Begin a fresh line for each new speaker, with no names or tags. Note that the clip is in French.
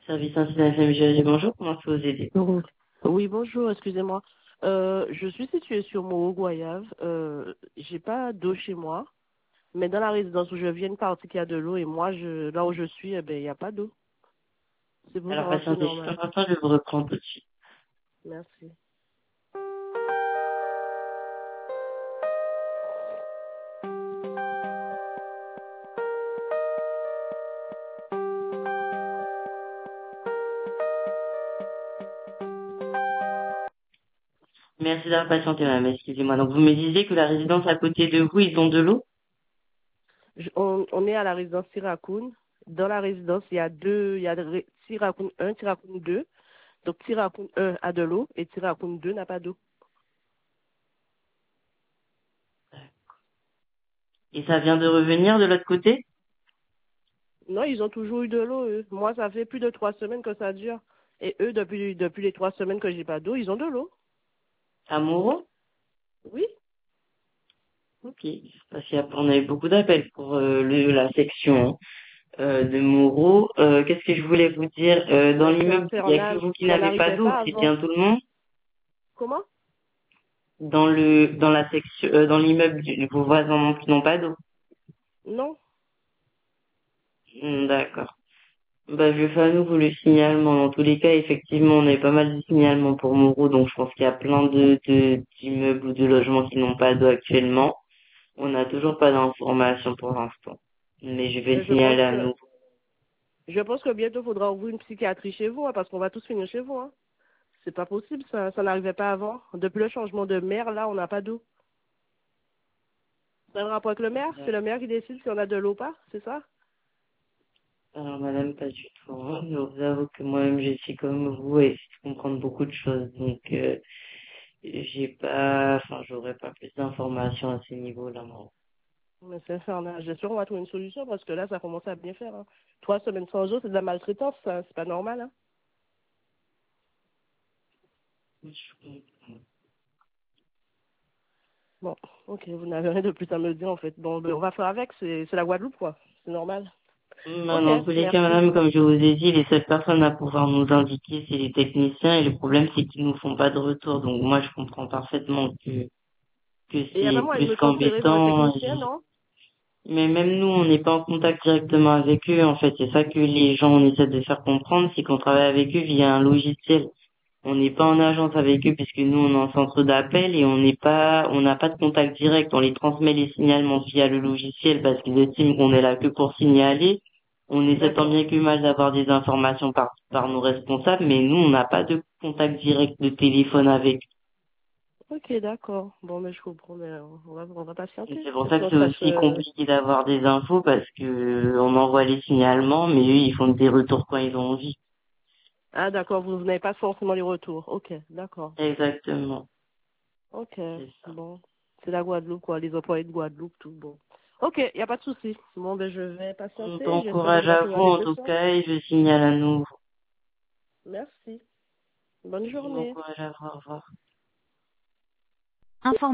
Service National FMG, bonjour, comment je peux vous aider?
Oui, Oui, bonjour, excusez-moi. Je suis située sur Montrouge-Goyave. J'ai pas d'eau chez moi, mais dans la résidence où je viens, une partie qui a de l'eau et moi, là où je suis, eh ben, il n'y a pas d'eau. C'est pour
Alors
savoir si c'est
patientez juste
normal.
un instant, je vous reprends tout de suite.
Merci.
Merci d'avoir patienté, madame, excusez-moi. Donc vous me disiez que la résidence à côté de vous, ils ont de l'eau?
On est à la résidence Tirakoun. Dans la résidence, il y a Tirakoun 1, Tirakoun 2. Donc Tirakoun 1 a de l'eau et Tirakoun 2 n'a pas d'eau.
Et ça vient de revenir de l'autre côté?
Non, ils ont toujours eu de l'eau, eux. Moi, ça fait plus de 3 semaines que ça dure. Et eux, depuis les 3 semaines que j'ai pas d'eau, ils ont de l'eau.
À Moreau?
Oui.
Ok. Parce qu'on a eu beaucoup d'appels pour la section de Moreau. Qu'est-ce que je voulais vous dire? Dans
Mais c'est
l'immeuble, il n'y a que
infernal.
vous qui
Ça
n'avez pas
n'arrivait
d'eau,
pas
c'est
avant.
bien tout le monde?
Comment?
Dans la section, dans l'immeuble, vos voisins non plus n'ont pas d'eau.
Non.
D'accord. Bah, je fais à nouveau le signalement. Dans tous les cas, effectivement, on a eu pas mal de signalements pour Moreau, donc je pense qu'il y a plein d'immeubles ou de logements qui n'ont pas d'eau actuellement. On n'a toujours pas d'informations pour l'instant. Mais je vais
Mais
le signaler à nouveau.
je pense que bientôt il faudra ouvrir une psychiatrie chez vous, hein, parce qu'on va tous finir chez vous, hein. C'est pas possible, ça n'arrivait pas avant. Depuis le changement de maire, là, on n'a pas d'eau. Ça a un rapport avec le maire? C'est le maire qui décide si on a de l'eau ou pas, c'est ça?
Alors, madame, pas du tout, hein. Je vous avoue que moi-même, je suis comme vous et je comprends beaucoup de choses. Donc, j'aurais pas plus d'informations à ce niveau-là, moi.
Mais c'est infernal. J'espère qu'on va trouver une solution, parce que là, ça commence à bien faire, hein. 3 semaines sans eau, c'est de la maltraitance, ça. C'est pas normal, hein. Bon, ok, vous n'avez rien de plus à me dire, en fait. Bon, ben, on va faire avec, c'est la Guadeloupe, quoi. C'est normal. Ok,
Dans tous les cas,
merci.
madame, comme je vous ai dit, les seules personnes à pouvoir nous indiquer, c'est les techniciens, et le problème, c'est qu'ils nous font pas de retour. Donc, moi, je comprends parfaitement que
Et il y a pas
c'est
moyen de
plus
me transférer vers un
qu'embêtant.
technicien, non?
Mais même nous, on n'est pas en contact directement avec eux, en fait. C'est ça que les gens, on essaie de faire comprendre, c'est qu'on travaille avec eux via un logiciel. On n'est pas en agence avec eux puisque nous, on est en centre d'appel et on n'a pas de contact direct. On les transmet les signalements via le logiciel parce qu'ils estiment qu'on est là que pour signaler. On essaie tant
D'accord.
bien que mal d'avoir des informations par nos responsables, mais nous, on n'a pas de contact direct de téléphone avec eux.
Ok, d'accord. Bon, mais je comprends, mais on va
Et
patienter.
c'est pour
Et
ça
si
que
on
c'est
sache,
aussi compliqué d'avoir des infos parce que on envoie les signalements, mais eux, ils font des retours quand ils ont envie.
Ah, d'accord, vous n'avez pas forcément les retours. Ok, d'accord.
Exactement.
Ok,
C'est ça.
bon. C'est la Guadeloupe, quoi, les employés de Guadeloupe, tout bon. Ok, il n'y a pas de souci. Bon, ben, je vais patienter.
Bon
J'espère qu'on
courage
va
à
trouver
vous
un
en tout
solution.
cas et je signale à nouveau.
Merci. Bonne
Bon
journée.
courage à vous, au revoir.